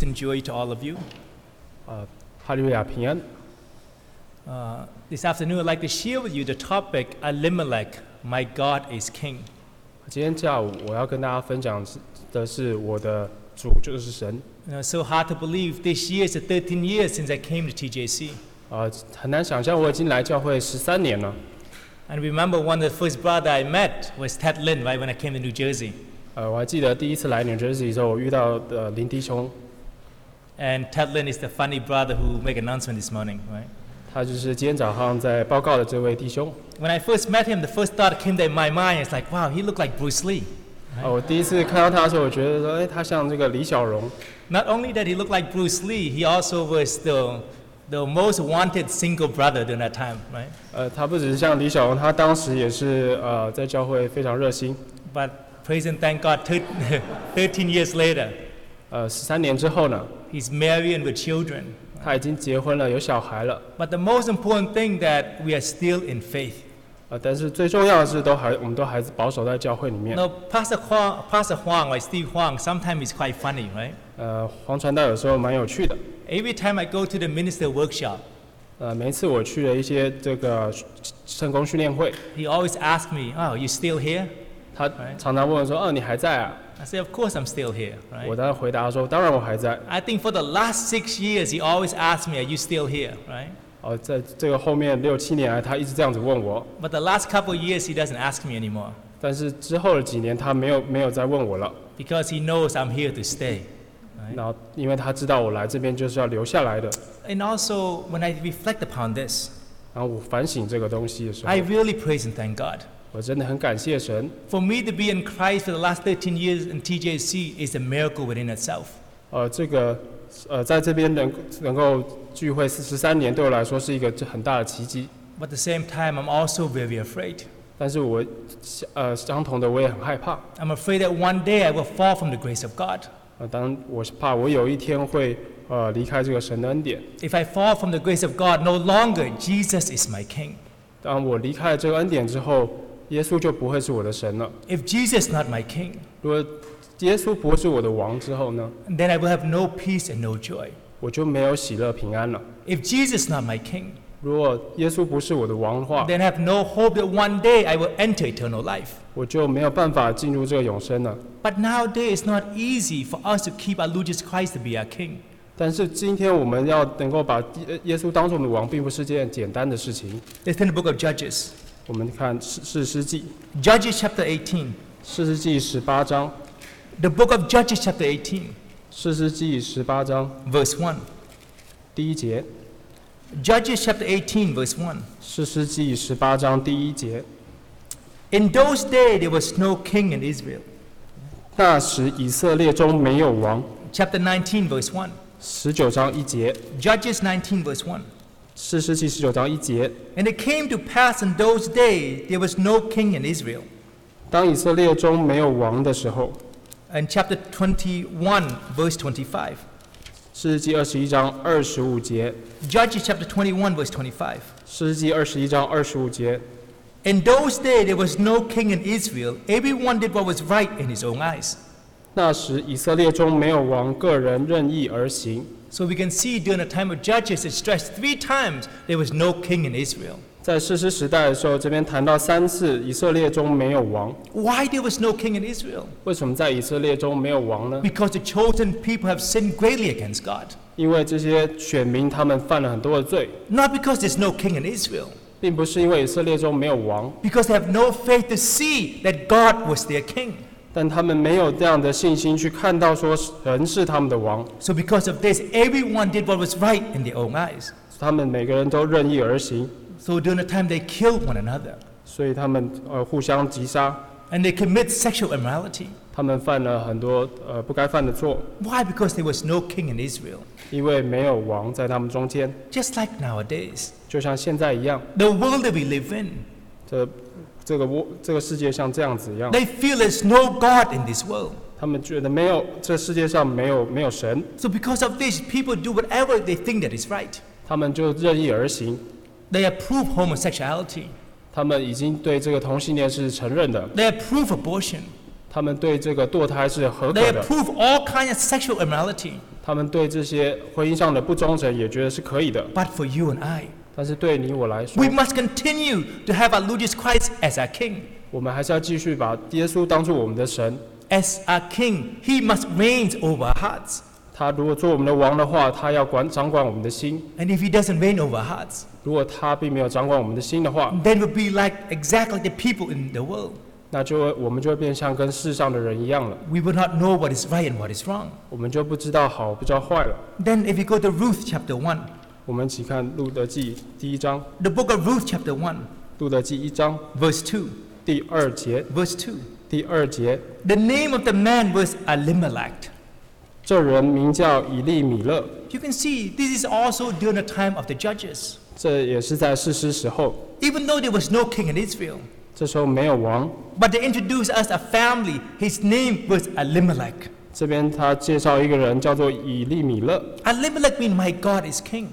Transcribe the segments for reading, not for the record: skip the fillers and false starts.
and joy to all of you. 哈利路亚平安。 This afternoon, I'd like to share with you the topic Elimelech, my God is King. 今天下午我要跟大家分享的是我的主就是神。 So hard to believe this year is the 13 years since I came to TJC. 很难想象我已经来教会13年了。 And remember one of the first brother I met was Ted Lin, right when I came to New Jersey. 我还记得第一次来 New Jersey 的时候，我遇到林弟兄。 And Ted Lin is the funny brother who made an announcement this morning, right? 他就是今天早上在报告的这位弟兄。 When I first met him, the first thought that came to my mind is like, wow, he looked like Bruce Lee. 我第一次看到他的时候，我觉得说，他像这个李小龙。 Not only that he looked like Bruce Lee, he also was the most wanted single brother during that time, right? 他不只是像李小龙，他当时也是在教会非常热心。 But praise and thank God, 13 years later, 13年之后呢 he's married and with children. 他已经结婚了，有小孩了。 But the most important thing that we are still in faith. 但是最重要的是，我们都还是保守在教会里面。 No, Pastor Huang, like Steve Huang, sometimes he's quite funny, right? 黄传道有时候蛮有趣的。 Every time I go to the minister workshop, 每一次我去了一些这个圣工训练会 he always asks me, "Oh, you still here?" 他常常问我说：“你还在啊？” I say, "Of course I'm still here." 我 Right? 当然回答说：“当然我还在。” I think for the last 6 years, he always asks me, "Are you still here?" Right? 在这个后面6、7年来，他一直这样子问我。 But the last couple of years, he doesn't ask me anymore 但是之后的几年，他没有再问我了。 because he knows I'm here to stay. 然后，因为他知道我来这边就是要留下来的。 And also, when I reflect upon this, 然后我反省这个东西的时候 I，really praise and thank God. 我真的很感谢神。 For me to be in Christ for the last 13 years in TJC is a miracle within itself. 这个在这边能够聚会13年，对我来说是一个很大的奇迹。 But at the same time, I'm also very afraid. 但是我相同的，我也很害怕。 I'm afraid that one day I will fall from the grace of God. 当我怕我有一天会离开这个神的恩典。 If I fall from the grace of God, no longer Jesus is my King. 当我离开了这个恩典之后，耶稣就不会是我的神了。 If Jesus is not my King, 如果耶稣不是我的王之后呢？ then I will have no peace and no joy. 我就没有喜乐平安了。 If Jesus is not my King, 如果耶稣不是我的王的话， then I have no hope that one day I will enter eternal life. 我就没有办法进入这个永生了。 But nowadays, it's not easy for us to keep our Lord Jesus Christ to be our King. 但是今天我们要能够把耶稣当作我们的王，并不是件简单的事情。 Let's turn the book of Judges. 我们看士师记， Judges chapter 18. 士师记18章， The book of Judges chapter 18, 士师记18章 verse 1. 第1节， Judges chapter 18, verse 1. 士師記18章第1節。 In those days there was no king in Israel. 那時以色列中沒有王。 Chapter 19, verse 1. 19章1節。 Judges 19, verse 1. 士師記19章1節。 And it came to pass in those days there was no king in Israel. 當以色列中沒有王的時候。 And chapter 21, verse 25. 士師記21章25節。 Judges chapter 21, verse 25. 士師記21章25節。 In those days there was no king in Israel. Everyone did what was right in his own eyes. 那時以色列中沒有王，個人任意而行。 So we can see during the time of Judges, it stressed 3 times there was no king in Israel. 在士師時代的時候，這邊談到3次以色列中沒有王。 Why there was no king in Israel? 為什麼在以色列中沒有王呢？ Because the chosen people have sinned greatly against God. 因為這些選民他們犯了很多的罪。 Not because there's no king in Israel. 並不是因為以色列中沒有王， Because they have no faith to see that God was their king. 但他們沒有這樣的信心去看到說神是他們的王， So because of this, everyone did what was right in their own eyes. 他們每個人都任意而行， So during the time they killed one another. 所以他們互相擊殺， And they commit sexual immorality. 他們犯了很多不該犯的錯， Why? Because there was no king in Israel. 因為沒有王在他們中間， Just like nowadays. 就像現在一樣， The world that we live in. 這個世界像這樣子一樣， They feel there's no God in this world. 他們覺得沒有這世界上沒有神， So because of this, people do whatever they think that is right. 他們就任意而行， They approve homosexuality. 他們已經對這個同性戀是承認的， They approve abortion. 他们对这个堕胎是合可 They 的， approve all kinds of sexual immorality. 他们对这些婚姻上的不忠诚也觉得是可以的。 But for you and I, 但是对你我来说 we，must continue to have our Lord Jesus Christ as our King. 我们还是要继续把耶稣当作我们的神。 As our King, He must reign over our hearts. 他如果做我们的王的话，他要掌管我们的心。 And if He doesn't reign over our hearts, 如果他并没有掌管我们的心的话， then we'll be like exactly the people in the world. 那我们就会变像跟世上的人一样了。 We will not know what is right and what is wrong. 我们就不知道好，不知道坏了。 Then if we go to Ruth chapter 1, 我们一起看路德记第1章， the book of Ruth chapter 1, 路德记1章 verse 2. 第2节， Verse 2. 第2节， The name of the man was Elimelech. 这人名叫以利米勒， You can see this is also during the time of the judges. 这也是在士师时候， Even though there was no king in Israel, 这时候没有王。 but they introduced us a family. His name was Elimelech. 这边他介绍一个人叫做以利米勒， Elimelech means my God is king.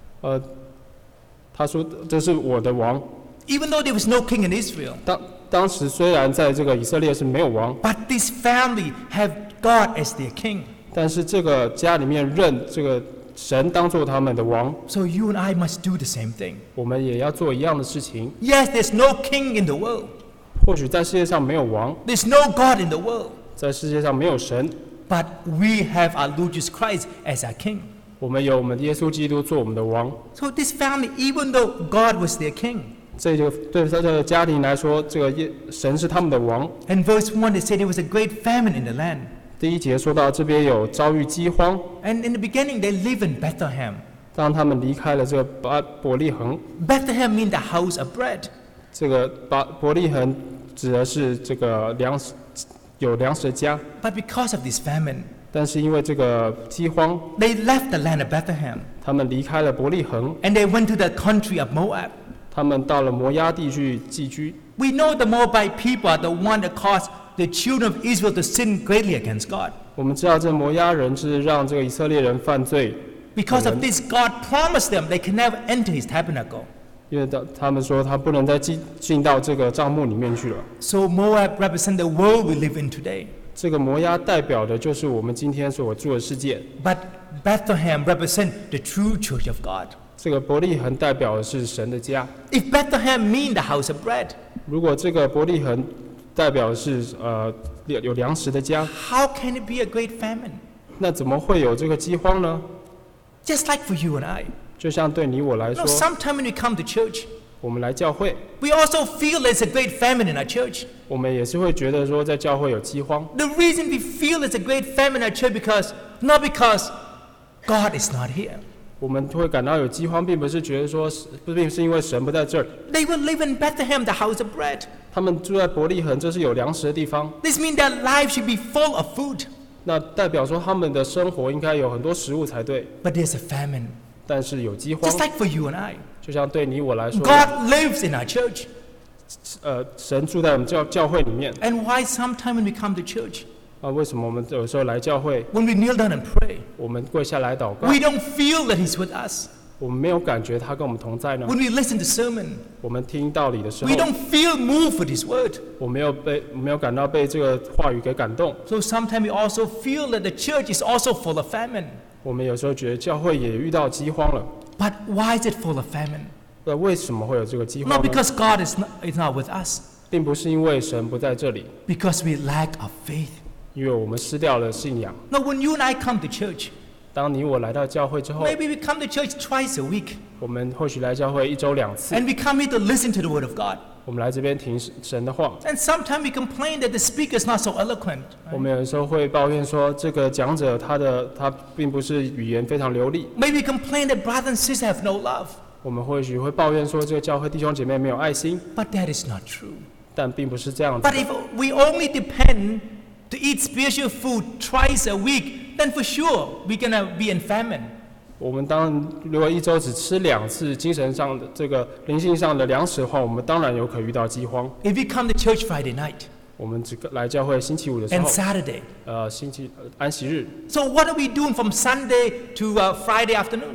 他说这是我的王。 Even though there was no king in Israel, 当时虽然在这个以色列是没有王， but this family have God as their king. 但是这个家里面认这个神当做他们的王， So you and I must do the same thing. 我们也要做一样的事情。 Yes, there's no king in the world. 或许在世界上没有王， There's no God in the world. 在世界上没有神， But we have our Lord Jesus Christ as our king. 我们有我们的耶稣基督做我们的王。 So this family, even though God was their king, 这个对这个家庭来说，这个神是他们的王。 in verse 1 they said there was a great famine in the land. 第1节说到这边有遭遇饥荒， And in the beginning they live in Bethlehem. 当他们离开了这个伯利恒， Bethlehem means the house of bread. 这个伯利恒指的是这个有粮食的家， But because of this famine, 但是因为这个饥荒， they left the land of Bethlehem 他们离开了伯利恒， and they went to the country of Moab. 他们到了摩押地去寄居。 We know the Moabite people are the one that caused the children of Israel to sin greatly against God. 我们知道这摩押人是让这个以色列人犯罪， Because of this, God promised them they can never enter his tabernacle. 因为他们说他不能再进到这个帐幕里面去了。 So Moab represents the world we live in today. 这个摩押代表的就是我们今天所住的世界， But Bethlehem represents the true church of God. 这个伯利恒代表的是神的家。 If Bethlehem means the house of bread, 如果这个伯利恒代表的是有粮食的家， how can it be a great famine? 那怎么会有这个饥荒呢？ Just like for you and I. 就像对你我来 You know, 说， sometimes when we come to church, 我们来教会， we also feel there's a great famine in our church. 我们也是会觉得说在教会有饥荒。 The reason we feel there's a great famine in our church not because God is not here. 我们会感到有饥荒，并不是觉得说，并不是因为神不在这儿。 They will live in Bethlehem, the house of bread. 他们住在伯利恒，这是有粮食的地方。 This means their life should be full of food. 那代表说他们的生活应该有很多食物才对， But there's a famine. 但是有饥荒 Just，like for you and I. 就像对你我来说， God lives in our church. 神住在我们教会里面。 And why sometimes when we come to church, 为什么我们有时候来教会， when we kneel down and pray, 我们跪下来祷告， we don't feel that He's with us? 我们没有感觉他跟我们同在呢？ When we listen to sermon, 我们听道理的时候 we，don't feel moved with His word. 我没有感到被这个话语给感动。 So sometimes we also feel that the church is also full of famine. 我们有时候觉得教会也遇到饥荒了。 But why is it full of famine? 那为什么会有这个饥荒 Not 呢？ because God is not with us, 并不是因为神不在这里， because we lack of faith. 因为我们失掉了信仰。 Now, when you and I come to church, 当你我来到教会之后， maybe we come to church twice a week, 我们或许来教会1周2次， and we come here to listen to the word of God. 我们来这边听神的话。 And sometimes we complain that the speaker is not so eloquent. 我们有时候会抱怨说，这个讲者他并不是语言非常流利。 Maybe we complain that brothers and sisters have no love. 我们或许会抱怨说，这个教会弟兄姐妹没有爱心， But that is not true. 但并不是这样子 But。if we only depend to eat spiritual food twice a week, then for sure we're going to be in famine. 我们如果1周只吃2次精神上的这个灵性上的粮食的话，我们当然有可遇到饥荒。 If we come to church Friday night 我们只来教会星期5的时 and 候， Saturday, 安息日。 so what are we doing from Sunday to Friday afternoon?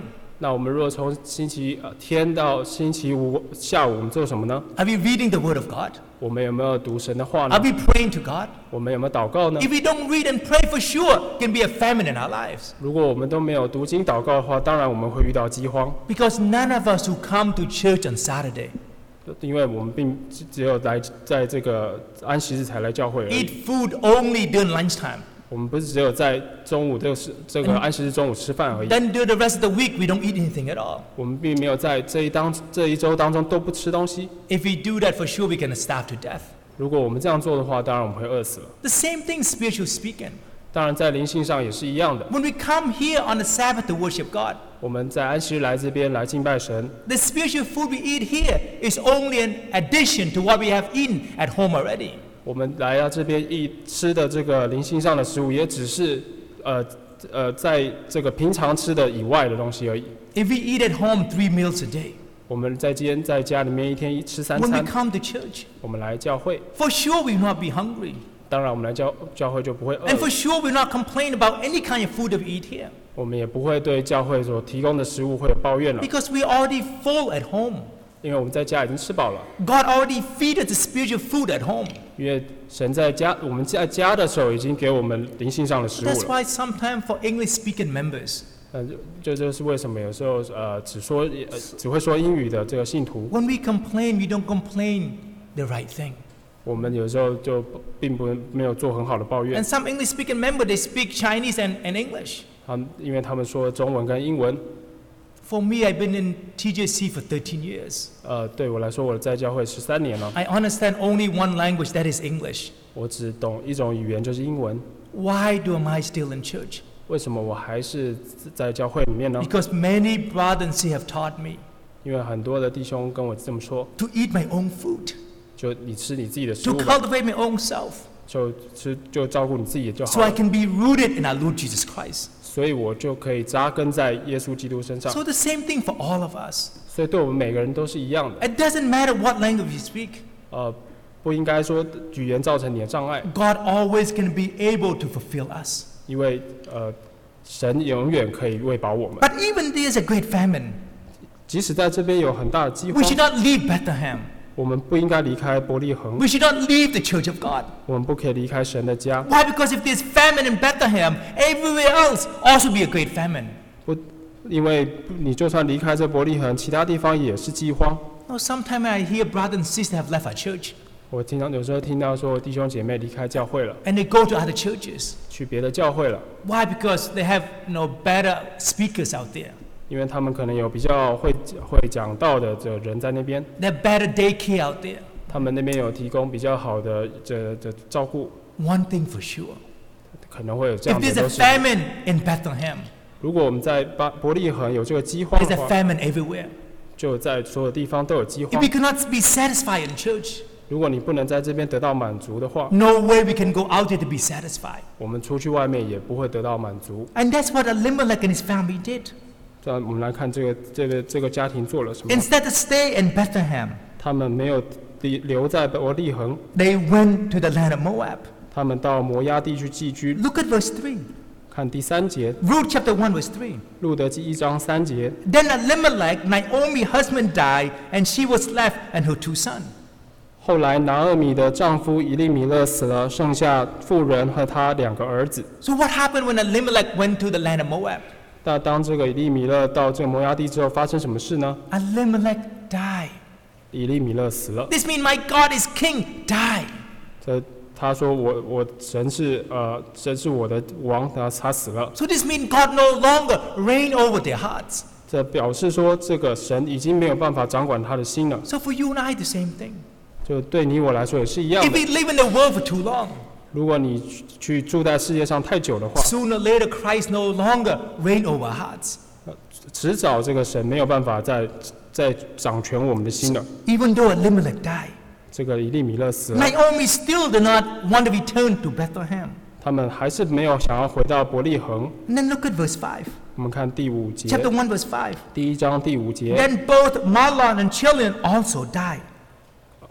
那我们如果从星期天到星期五下午，我们做什么呢？ Are we reading the Word of God? 我们有没有读神的话呢 Are？we praying to God? 我们有没有祷告呢？ If we don't read and pray, for sure, can be a famine in our lives. 如果我们都没有读经祷告的话，当然我们会遇到饥荒， Because none of us who come to church on Saturday 因为我们并只有来在这个安息日才来教会而已。 eat food only during lunchtime. 我们不是只有在中午这个安息日中午吃饭而已， Then during the rest of the week, we don't eat anything at all. 我们并没有在这一周当中都不吃东西。 If we do that, for sure, we can starve to death. 如果我们这样做的话，当然我们会饿死了。 The same thing spiritual speaking. 当然，在灵性上也是一样的。 When we come here on the Sabbath to worship God, 我们在安息日来这边来敬拜神， the spiritual food we eat here is only an addition to what we have eaten at home already. 我们来到这边吃的这个灵性上的食物，也只是在这个平常吃的以外的东西而已。 If we eat at home 3 meals a day, 我们在家里面一天吃3 when we 餐， come to church, 我们来教会， for sure we will not be hungry. 当然我们来教会就不会饿 And，for sure we will not complain about any kind of food that we eat here. 我们也不会对教会所提供的食物会有抱怨了， Because we are already full at home. 因为我们在家已经吃饱了。 God already feed us the spiritual food at home. 因为神我们在家的时候已经给我们灵性上的食物 That's 了。 why sometimes for English-speaking members, 这就是为什么有时候只会说英语的这个信徒， when we complain, we don't complain the right thing. 我们有时候就并没有做很好的抱怨 And。some English-speaking members, they speak Chinese and English. 因为他们说中文跟英文。 For me, I've been in TJC for 13 years. 对我来说，我在教会13年了， I understand only one language, that is English. 我只懂一种语言，就是英文。 Why am I still in church? 为什么我还是在教会里面呢？ Because many brothers and sisters have taught me 因为很多的弟兄跟我这么说， to eat my own food, 就你吃你自己的食 to 物吧， cultivate my own self, 就照顾你自己就 so 好 I 了。 can be rooted in our Lord Jesus Christ. 所以我就可以扎根在耶稣基督身上。 So the same thing for all of us. 所以对我们每个人都是一样的。 It doesn't matter what language you speak. 不应该说语言造成你的障碍， God always can be able to fulfill us. 因为神永远可以喂饱我们。 But even there's a great famine, 即使在这边有很大的饥 we 荒， should not leave Bethlehem. 我们不应该离开伯利恒， We should not leave the church of God. 我们不可以离开神的家。 Why? Because if there's famine in Bethlehem, everywhere else also be a great famine. 因为你就算离开这伯利恒，其他地方也是饥荒。 Now, sometimes I hear brothers and sisters have left our church 我有时候听到说弟兄姐妹离开教会了， and they go to other churches. 去别的教会了， Why? Because they have better speakers out there. 因为他们可能有比较会讲道的这人在那边， They have better daycare out there. 他们那边有提供比较好的照顾， One thing for sure. 可能会有这 If 样的 there's a 都是。 famine in Bethlehem, 如果我们在伯利恒有这个饥荒 there's 的 a 话， famine everywhere. 就在所有地方都有饥 If 荒 we。cannot be satisfied in church, 如果你不能在这边得到满足的话， no way we can go out there to be satisfied. 我们出去外面也不会得到满足。 And that's what Elimelech and his family did. 这样我们来看这个家庭做了什么？ Instead of stay in Bethlehem, 他们没有留在伯利恒， they went to the land of Moab. 他们到摩押地去寄居。 Look at verse 3. 看第3节， Ruth chapter 1 verse 3. 路德记1章3节。 Then Elimelech, Naomi's husband, died, and she was left and her 2 sons. 后来拿俄米的丈夫以利米勒死了，剩下妇人和他2个儿子。 So what happened when Elimelech went to the land of Moab? 那当这个以利米勒到这个摩押地之后，发生什么事呢？ Elimelech died. 以利米勒死了。 This means my God is king, died. 他说神是我的王，他死了。 So this means God no longer reign over their hearts. 这表示说这个神已经没有办法掌管他的心了。 So for you and I, the same thing. 就对你我来说也是一样 If 的。 we live in the world for too long, 如果你去住在世界上太久的话， sooner or later Christ no longer reign over our hearts. 迟早这个神没有办法再掌权我们的心了。 Even though Elimelech died, 这个以利米勒死了， Naomi still did not want to return to Bethlehem. 他们还是没有想要回到伯利恒。 And then look at verse 5. 我们看第5节， Chapter 1 verse 5. 第1章第5节， Then both Mahlon and Chilion also died.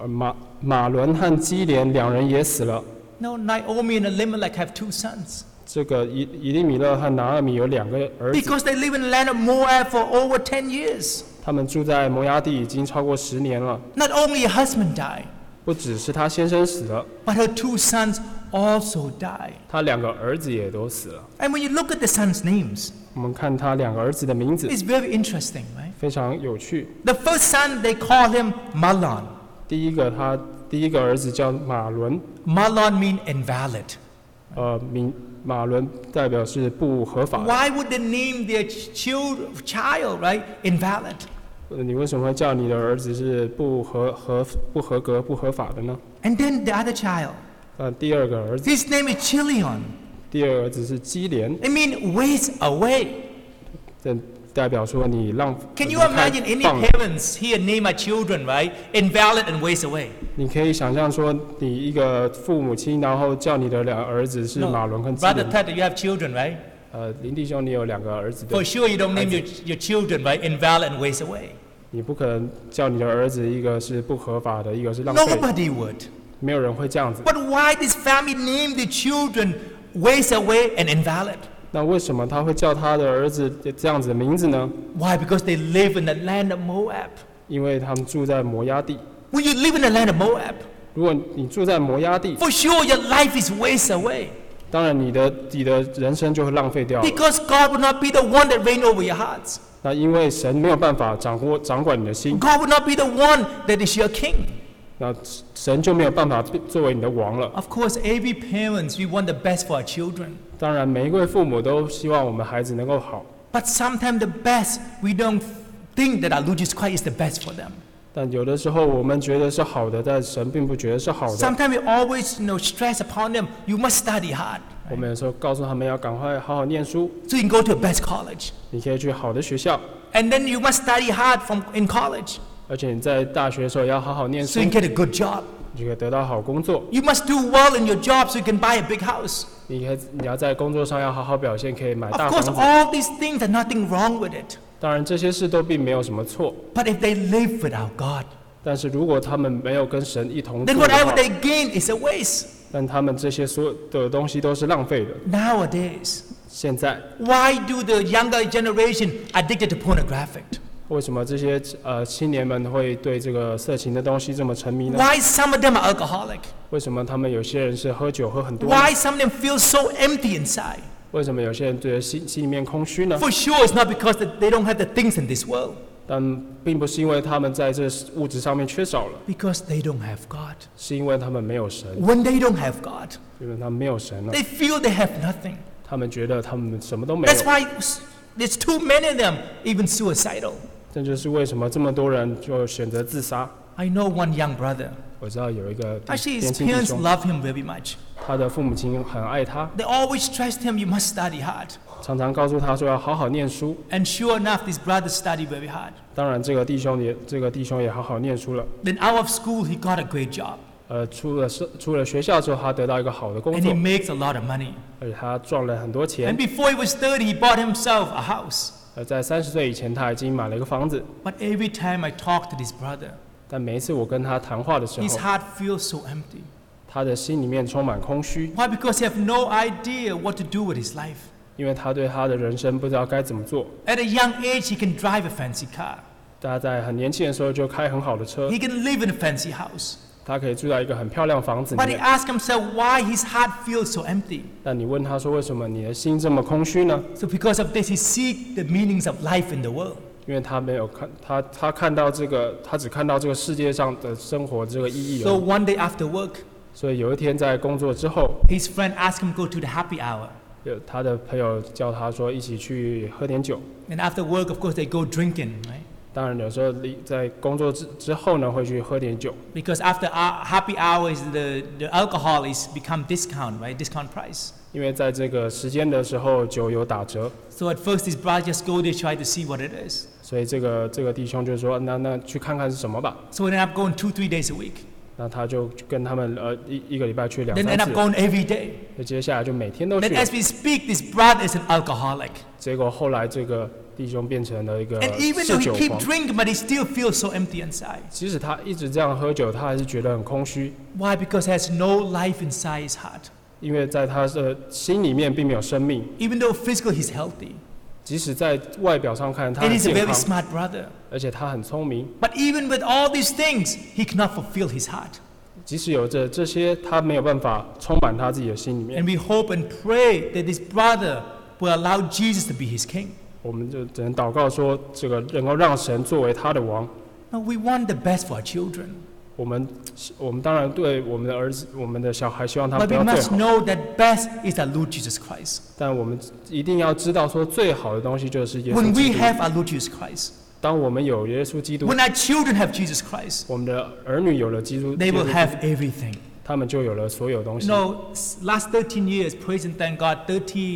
马伦和基连2人也死了。 Now Naomi and Elimelech have 2 sons. 这个以利米勒和拿俄米有2个儿子， Because they live in the land of Moab for over 10 years. 他们住在摩崖地已经超过10年了。 Not only her husband died, 不只是她先生死了， but her 2 sons also died. 她2个儿子也都死了。 And when you look at the sons' names, 我们看她2个儿子的名字， it's very interesting, right? 非常有趣。 The first son, they call him Mahlon. 第一个儿子叫马伦， Mahlon means invalid. 马伦代表是不合法的。 Why would they name their child, right, invalid? 你为什么会叫你的儿子是不合格、不合法的呢？ And then the other child, 第2个儿子， his name is Chilion. 第2个儿子是基连， It means waste away. 这代表说你浪。 Can you 离开 imagine any 放 parents here name our children, right, invalid and waste away? 你可以想象说，你一个父母亲，然后叫你的2个儿子是马伦跟基 Brother 连。 Ted, you have children, right? 林弟兄，你有2个儿子的 For，sure you don't name your children, right, invalid and waste away. 你不可能叫你的儿子一个是不合法的，一个是浪费， Nobody would. 没有人会这样子。 But why this family name the children waste away and invalid? 那为什么他会叫他的儿子这样子的名字呢？ Why? Because they live in the land of Moab. 因为他们住在摩崖地。 When you live in the land of Moab, 如果你住在摩崖地， for sure your life is waste away. 当然你的人生就会浪费掉了。 Because God will not be the one that reign over your hearts. 那因为神没有办法掌管你的心， God will not be the one that is your king. 那神就没有办法作为你的王了。 Of course, every parents, we want the best for our children. 当然，每一位父母都希望我们孩子能够好， But sometimes the best, we don't think that our Lord Jesus Christ is the best for them. 但有的时候我们觉得是好的，但神并不觉得是好的。 Sometimes we always, stress upon them, you must study hard. 我们有时候告诉他们要赶快好好念书， So you can go to a best college. 你可以去好的学校， And then you must study hard in college. 而且你在大学的时候要好好念 So 书， you can get a good job. 你就可以得到好工作。 You must do well in your job so you can buy a big house. 你要在工作上要好好表现，可以买 Of 大房 course, 子。 all these things are nothing wrong with it. 当然这些事都并没有什么错， But if they live without God, 但是如果他们没有跟神一同 then 住的 whatever 话， they gain is a waste. 但他们这些所有的东西都是浪费的。 Nowadays, 现在 why do the younger generation addicted to pornographic? 为什么这些青年们会对这个色情的东西这么沉迷呢？ Why some of them are alcoholic? 为什么他们有些人是喝酒喝很多呢？ Why some of them feel so empty inside? 为什么有些人觉得心里面空虚呢？ For sure, it's not because they don't have the things in this world. 但并不是因为他们在这物质上面缺少了， Because they don't have God. 是因为他们没有神， When they don't have God, 因为他们没有神了， they feel they have nothing. 他们觉得他们什么都没有 That's。why there's too many of them even suicidal. 这就是为什么这么多人就选择自杀。 I know one young brother. 我知道有一个 Actually, 年 his 轻弟 parents 兄， love him very much. 他的父母亲很爱他， They always stressed him, you must study hard. 常常告诉他说要好好念书。 And sure enough, this brother studied very hard. 当然，这个弟兄也好好念书了。 Then out of school, he got a great job. 出了学校之后，他得到一个好的工 And 作 he，makes a lot of money. 而且他赚了很多 And 钱。 before he was 30, he bought himself a house. 在30岁以前，他已经买了一个房子。 But every time I talk to this brother, 但每一次我跟他谈话的时 his 候， heart feels so empty. 他的心里面充满空虚， Why? Because he have no idea what to do with his life. 因为他对他的人生不知道该怎么做。 At a young age, he can drive a fancy car. 他在很年轻的时候就开很好的车， He can live in a fancy house. 他可以住在一个很漂亮房子里 But he 面。 asked himself why his heart feels so empty. 但你问他说为什么你的心这么空虚呢？ So because of this, he seek the meanings of life in the world. 因为他没有他看到这个，他只看到这个世界上的生活这个意义 So 而已。 one day after work, 所以有一天在工作之后， his friend asked him to go to the happy hour. 他的朋友叫他说一起去喝点酒。 And after work, of course, they go drinking, right? 当然有时候在工作之后呢，会去喝点酒， Because after happy hours, the alcohol is become discount, right? Discount price. 因为在这个时间的时候酒有打折， So at first, this brother just go there try to see what it is. 所以这个弟兄就说那去看看是什么吧。 So he ended up going 2-3 days a week. 那他就跟他们一个礼拜去2-3 Then end up 次， going every day. 接下来就每天都去 Then 了。 as we speak, this brother is an alcoholic. 结果后来这个弟兄变成了一个 And even though 嗜 he 酒 keep 狂。 drinking, but he still feels so empty inside. 即使他一直这样喝酒，他还是觉得很空虚， Why? Because he has no life inside his heart. 因为在他的心里面并没有生命， Even though physically he's healthy. 即使在外表上看他 And 很 he's a 健 very 康， smart brother. 而且他很聪明， But even with all these things, he cannot fulfill his heart. 即使有着这些，他没有办法充满他自己的心里面。 And we hope and pray that this brother will allow Jesus to be his king. 我们就只能祷告说，这个能够让神作为他的王。 Now, we want the best for our children. 我们当然对我们的儿子、我们的小孩，希望他们 But 不 we 要最 must 好， know that best is our Lord Jesus Christ. 但我们一定要知道说，最好的东西就是耶稣 When 基 we 督。 have our Lord Jesus Christ, 当我们有耶稣基督， when our children have Jesus Christ, 我们的儿女有了基督， they will 基督 have everything. 他们就有了所有东西。 Last 13 years, praise and thank God,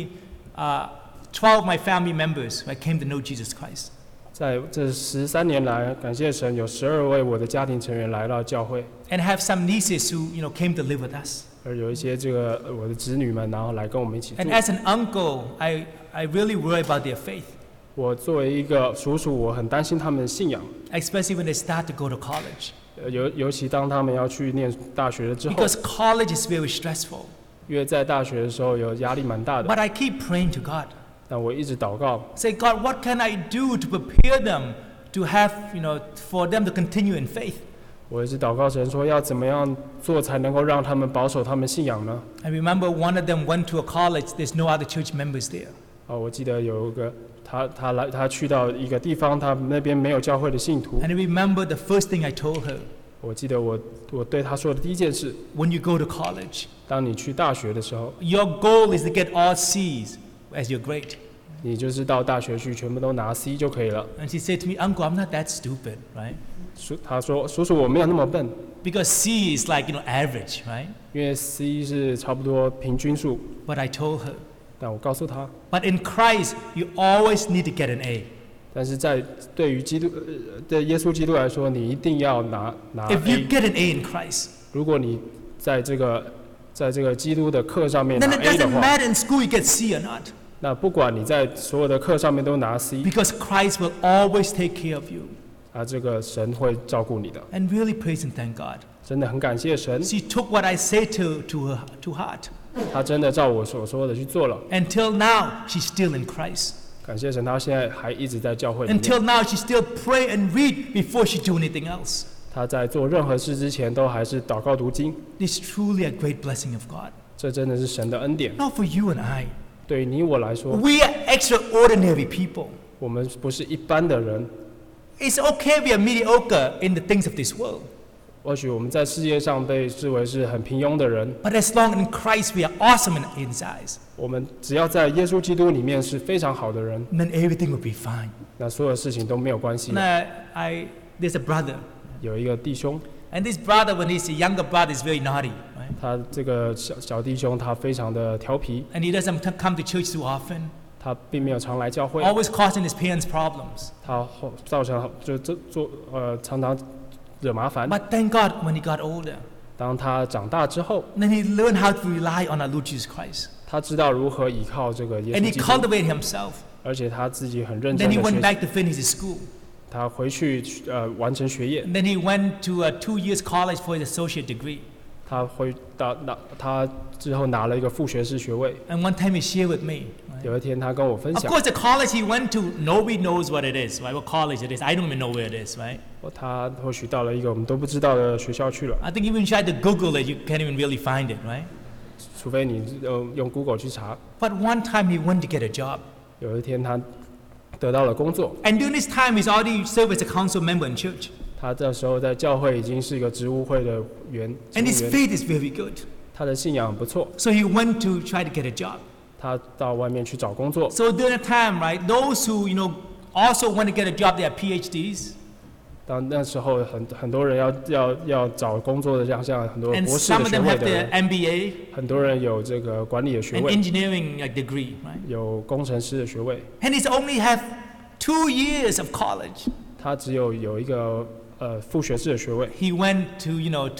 12 of my family members came to know Jesus Christ. 在这13年来，感谢神，有12位我的家庭成员来到教会， And I have some nieces who, came to live with us. 而有一些我的子女们，然后来跟我们一起住 And。as an uncle, I really worry about their faith, 我作为一个叔叔，我很担心他们的信仰， especially when they start to go to college. 尤其当他们要去念大学了之后， Because college is very stressful. 因为在大学的时候有压力蛮大的。 But I keep praying to God. 但我一直祷告， Say, God, what can I do to prepare them to have, for them to continue in faith? 我一直祷告神说，要怎么样做才能够让他们保守他们信仰呢？ I remember one of them went to a college, there's no other church members there. 我记得有一个他去到一个地方，他那边没有教会的信徒。 And I remember the first thing I told her, 我记得我对他说的第一件事， when you go to college, 当你去大学的时候， your goal is to get all C's as your grade. 你就是到大学去全部都拿 C 就可以了。 And she said to me, Uncle, I'm not that stupid, right? 他说叔叔我没有那么笨， Because C is like, average, right? 因为 C 是差不多平均数。 But I told her, 但我告诉他， but in Christ, you always need to get an A. 但是对于对耶稣基督来说，你一定要拿 If you A。 get an A in Christ, 如果你在这个基督的课上面 then 拿 it A 的 doesn't 话， matter in school you get C or not. 那不管你在所有的课上面都拿 C， Because Christ will always take care of you. 这个神会照顾你的。 And really praise and thank God. 真的很感谢神， She took what I said to heart. 他真的照我所说的去做了。 Until now, she's still in Christ. 感谢神，他现在还一直在教会里面。 Until now, she still pray and read before she do anything else. 他在做任何事之前，都还是祷告读经。 This is truly a great blessing of God. 这真的是神的恩典。 Not for you and I. 对于你我来说， We are extraordinary people. 我们不是一般的人。 It's okay we are mediocre in the things of this world. 或许我们在世界上被视为是很平庸的人， But as long in Christ we are awesome in His eyes, 我们只要在耶稣基督里面是非常好的人， then everything will be fine. 那所有事情都没有关系了。 There's a brother. 有一个弟兄， And this brother, when he's a younger brother, is very naughty. Right? 他这个小弟兄，他非常的调皮， And he doesn't come to church too often. 他并没有常来教会， Always causing his parents problems. 他造成常常惹麻烦。 But thank God when he got older, 当他长大之后， then he learned how to rely on our Lord Jesus Christ. 他知道如何依靠这个耶 And 稣 he 基督， cultivated himself. 而且他自己很认 Then 真 he 的 went 学习。 back to finish his school. 他回去完成学业， And then he went to a 2 years college for his associate degree. 他之后拿了一个副学士学位。 And one time he shared with me. Right? 有一天他跟我分 Of 享， course, the college he went to, nobody knows what it is, right? What college it is. I don't even know where it is, right? 他或许到了一个我们都不知道的学校去了， I think even try to Google it, you can't even really find it, right? 除非你用 Google 去查。 But one time he went to get a job. 有一天他得到了工作， And during this time, he's already served as a council member in church. 他这时候在教会已经是一个职务会的职 And 务 his 员， faith is very good. 他的信仰很不错。 So he went to try to get a job. 他到外面去找工作， So during that time, right, those who, also want to get a job, they have PhDs. 当那时候很多人要找工作的，像很多 And 博士 some 的 of 学 them 位 have 的 their 人， MBA 很多人有这个管理的学 and 位， engineering degree, right? 有工程师的学位。 And he's only have 2 years of college. 他只有一个副学士的学位， He went to,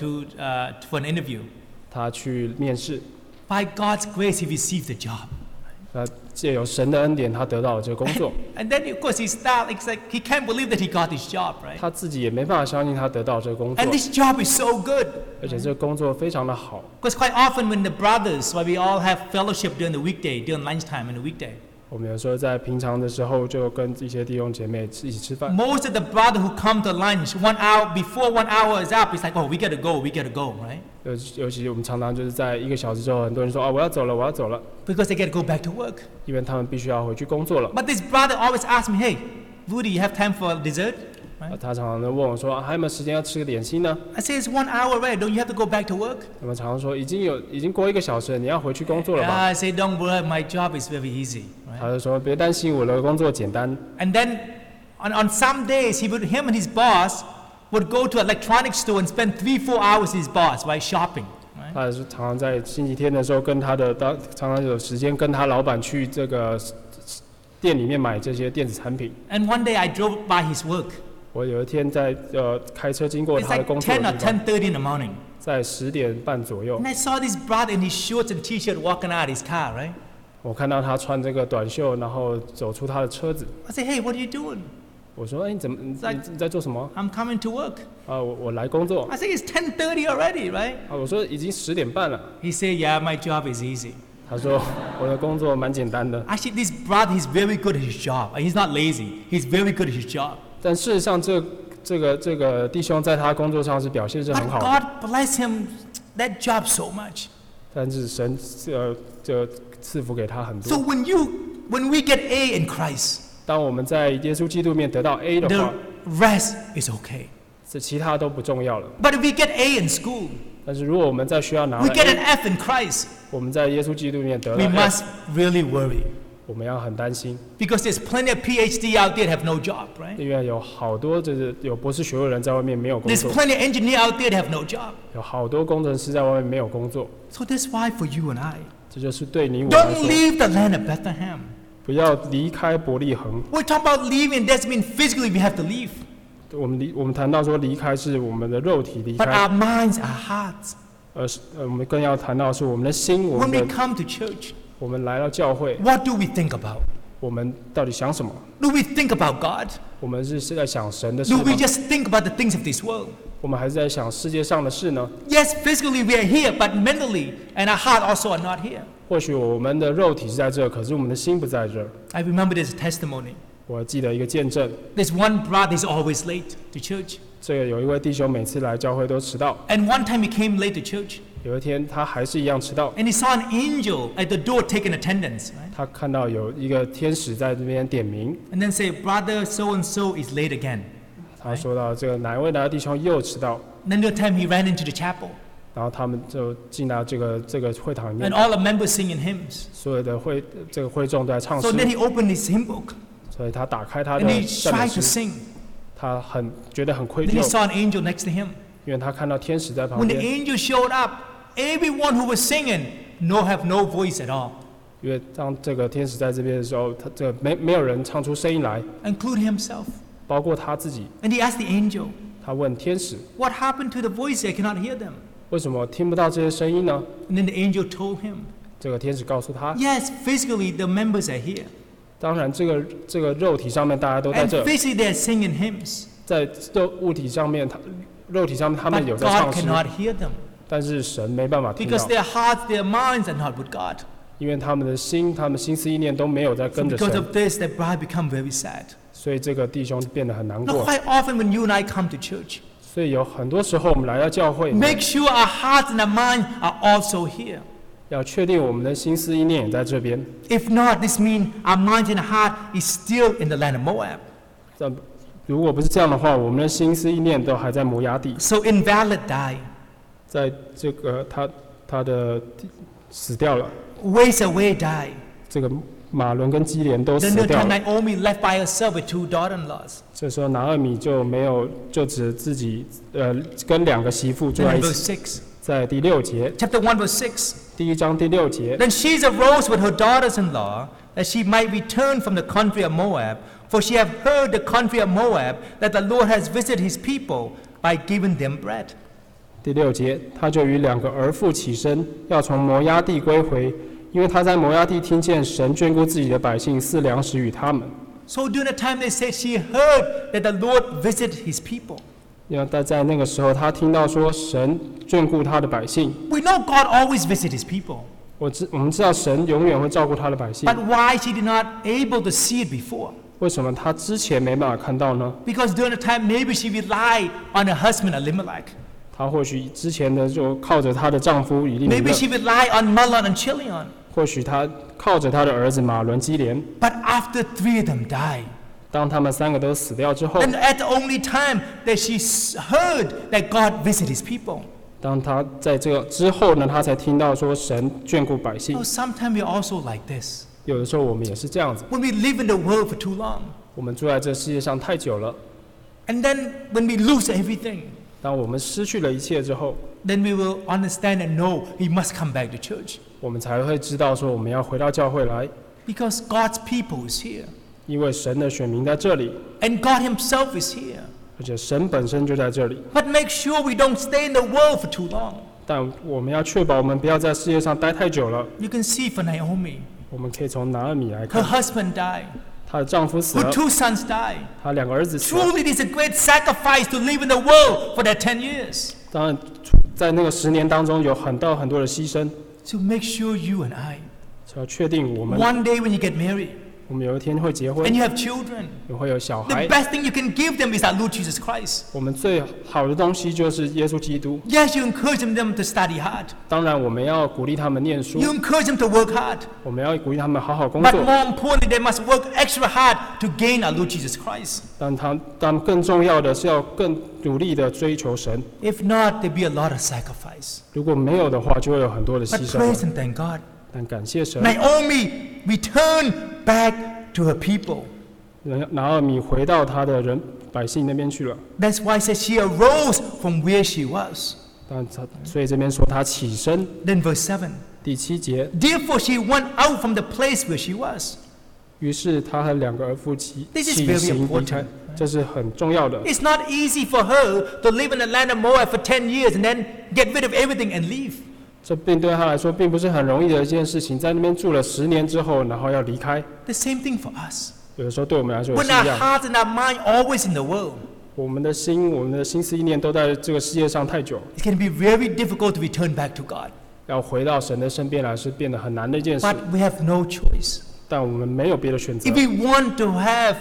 for an interview. 他去面试， By God's grace, he received the job. 借由神的恩典，他得到了这个工作。 And then of course it's like he can't believe that he got this job, right? 他自己也没办法相信他得到这个工作 And，this job is so good. 而且这个工作非常的好。 Because quite often when the brothers, while we all have fellowship during the weekday, during lunchtime in the weekday, 我们有时候在平常的时候就跟一些弟兄姐妹一起吃饭。 most of the brothers who come to lunch 1 hour before 1 hour is up, it's like, oh, we gotta go, right? 尤其我们常常就是在1个小时之后，很多人说啊，我要走了，我要走了， Because they gotta go back to work. 因为他们必须要回去工作了。 But this brother always asks me, hey, Woody, you have time for dessert? Right? 他常常的问我说、还有没有时间要吃个点心呢？ I say, it's 1 hour, right? Don't you have to go back to work? 我们常常说已经过1个小时了，你要回去工作了吧？ I say, don't worry, my job is very easy, 他 right? 就说别担心，我的工作简单。 And then on some days, him and his boss would go to an electronics store and spend 3-4 hours with his boss, right, shopping. Right? 他是常常在星期天的时候常常有时间跟他老板去这个店里面买这些电子产品。 And one day I drove by his work. 我有一天在开车经过 It's 他的 like 工作 10 or 的地方， 10:30 in the morning. 在10点半左右 And，I saw this brother in his shorts and t-shirt walking out of his car, right? 我看到他穿这个短袖，然后走出他的车子。 I say, hey, what are you doing? 我说：“哎，你在做什么？ I'm coming to work. 啊，我来工作。 I say, it's 10:30 already, right? 啊，我说已经10点半了。 He said, yeah, my job is easy. 他说我的工作蛮简单的， Actually, this brother, he's very good at his job. He's not lazy. He's very good at his job. 但事实上这个弟兄在他工作上是表现是 But 很好的， God bless him that job so much. 但是神这赐福给他很 So 多。 when we get A in Christ, 当我们在耶稣基督面得到 A 的 the 话， rest is okay. 这其他都不重要了。 But if we get A in school, 但是如果我们在学校拿 we 了 get an A， F in Christ, 我们在耶稣基督面得 we 了 must F， really worry. 我们要很担心， Because there's plenty of PhD out there that have no job, right? 因为有好多就是有博士学位的人在外面没有工 There's 作， plenty of engineer out there that have no job. 有好多工程师在外面没有工作， So that's why for you and I, 这就是对你我来 don't 说， leave the land of Bethlehem. 不要离开伯利恒。 We talk about leaving, doesn't mean physically we have to leave. 我们谈到说离开是我们的肉体离 But 开， our minds, our hearts. 我们更要谈到是我们的心，我 When 们 we 的 come to church, 我们来到教会， what do we think about? 我们到底想什么？ Do we think about God? 我们是在想神的事 Do 吗 we？just think about the things of this world? 我们还是在想世界上的事呢？ Yes, physically we are here, but mentally and our heart also are not here. 或许我们的肉体是在这，可是我们的心不在这。 I remember this testimony. 我记得一个见证， There's one brother is always late to church. 这个有一位弟兄每次来教会都迟到， And one time he came late to church 有一天他还是一样迟到。 and he saw an angel at the door taking attendance, right? 他看到有一个天使在这边点名， And then say, brother so and so is late again. 他说到这个哪一位哪个弟兄又迟到， And then the time he ran into the chapel 然后他们就进到这个会堂里面 and，all the members singing hymns. 所有的这个会众都在唱 So then 诗， he opened his hymn book 所以他打开他 and 的 he 赞美 tried to 诗， sing. 他觉得很愧 Then he 疚， saw an angel next to him. 因为他看到天使在旁 When the 边， angel showed up, everyone who was singing have no voice at all, 因为当这个天使在这边的时候，他这个没有人唱出声音来， including himself. 包括他自己。 And he asked the angel, 他问天使 what happened to the voice? I cannot hear them. 为什么听不到这些声音呢？ And then the angel told him, 这个天使告诉他， yes, physically the members are here. 当然这个肉体上面大家都在 And 这， physically they're singing hymns. 在物体上面，肉体上面他们 But 有在 God 唱诗， cannot hear them 但是神没办法听到 because，their hearts, their minds are not with God. 因为他们的心、他们心思意念都没有在 So 跟着 because 神， of this, the bride become very sad. 所以这个弟兄变得很难 Now, 过。 quite often when you and I come to church, 所以有很多时候我们来到教会， make sure our hearts and our minds are also here. 要确定我们的心思意念也在这边。 If not, this means our mind and heart is still in the land of Moab. 但如果不是这样的话，我们的心思意念都还在摩崖地， So invalid die, 在这个他的死掉了， waste away die. 这个马伦跟基连都 Then 死 the 掉 time 了。 Naomi left by herself with 2 daughter-in-laws. 这时候拿俄米就没有，就只自己跟2个媳妇住 Then 在 in 一 verse 起。 6, 在第6节， chapter 1 verse 6. 第1章第6节， Then she arose with her daughters-in-law that she might return from the country of Moab, for she had heard the country of Moab that the Lord has visited his people by giving them bread. 第6节，他就与2个儿妇起身，要从摩押地归回， 因为他在摩押地听见神眷顾自己的百姓，赐粮食与他们。 So during the time they said she heard that the Lord visited his people. 因为在那个时候，他听到说神眷顾他的百姓。 We know God always visits his people. 我们知道神永远会照顾他的百姓。 But why she did not able to see it before? 为什么他之前没办法看到呢？ Because during the time maybe she relied on her husband Elimelech. 她或许之前的就靠着她的丈夫以利米 Maybe 勒， she relied on Mahlon and Chilion. 或许她靠着她的儿子马伦基连。 But after 3 of them died, 当他们3个都死掉之后， and at the only time that she heard that God visited his people. 当他在这个之后呢，他才听到说神眷顾百姓 So。sometimes we're also like this. 有的时候我们也是这样子， When we live in the world for too long, 我们住在这世界上太久了， and then when we lose everything, 当我们失去了一切之后， then we will understand and know we must come back to church. 我们才会知道说我们要回到教会来， Because God's people is here. 因为神的选民在这里， And God himself is here. 而且神本身就在这里。 But make sure we don't stay in the world for too long. 但我们要确保我们不要在世界上待太久了。 You can see for Naomi, 我们可以从拿俄米来 her 看， husband died, 她的丈夫死 her 了， 2 sons died. 她2个儿子死了。 Truly, it is a great sacrifice to live in the world for that 10 years. 当然，在那个10年当中有很多的牺牲， So make sure you and I, 要确定我们 one day when you get married 我们有一天会结婚 and，you have children, 也会有小 the 孩。 best thing you can give them is our Lord Jesus Christ. 我们最好的东西就是耶稣基督。 Yes, you encourage them to study hard. 当然，我们要鼓励他们念书， You encourage them to work hard. 我们要鼓励他们好好工 But 作。 more importantly, they must work extra hard to gain our Lord Jesus Christ. 但更重要的是要更努力的追求神。 If not, there'll be a lot of sacrifice. 如果没有的话，就会有很多的 But 牺 praise 牲。 and thank God. 但感谢神， Naomi returned back to her people. 拿俄米回到他的百姓那边去了。 That's why it says she arose from where she was. 所以这边说他起身。 Then verse 7. 第7节， Therefore she went out from the place where she was. 于是他和2个儿妇起 This is 起 very 行离 important. 开，这是很重要的。 It's not easy for her to live in the land of Moab for 10 years and then get rid of everything and leave. 这对他来说并不是很容易的一件事情，在那边住了10年之后，然后要离开。 The same thing for us. 有的时候对我们来说也 When 是 our 一样， hearts and our mind always in the world, 我们的心思意念都在这个世界上太久， it can be very difficult to return back to God. 要回到神的身边来是变得很难的一件事。 But we have no choice. 但我们没有别的选择 If，we want to have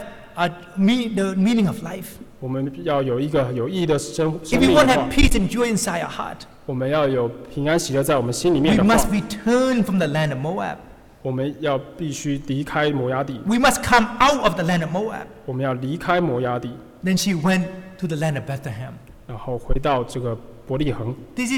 the meaning of life, 我们要有一个有意义的生 if we 命 want to 的 have 话， peace and joy inside our heart, 我们要有平安喜乐在我们心里面 we 的 must 话， return from the land of Moab. 我们要必须离开摩押地， We must come out of the land of Moab. 我们要离开摩押地， Then she went to the land of Bethlehem. 然后回到这个伯利恒。